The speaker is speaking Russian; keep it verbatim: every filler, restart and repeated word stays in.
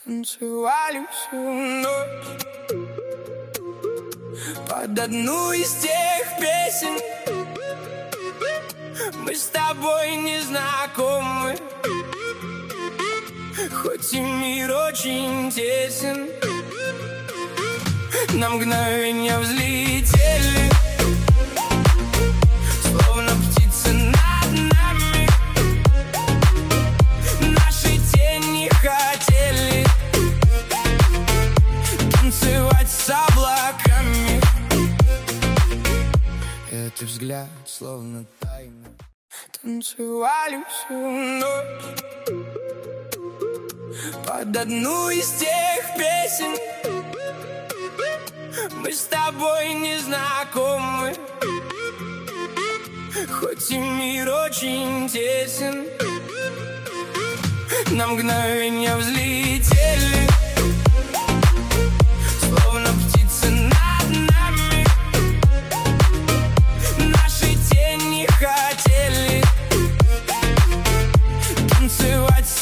Танцевали всю ночь под одну из тех песен. Мы с тобой не знакомы, хоть и мир очень тесен. На мгновение взлетели, словно птицы над нами. Наши тени хотели танцевать с облаками. Этот взгляд словно тайна. Танцевали всю ночь под одну из тех песен. Мы с тобой не знакомы, хоть и мир очень тесен. На мгновение взлетели,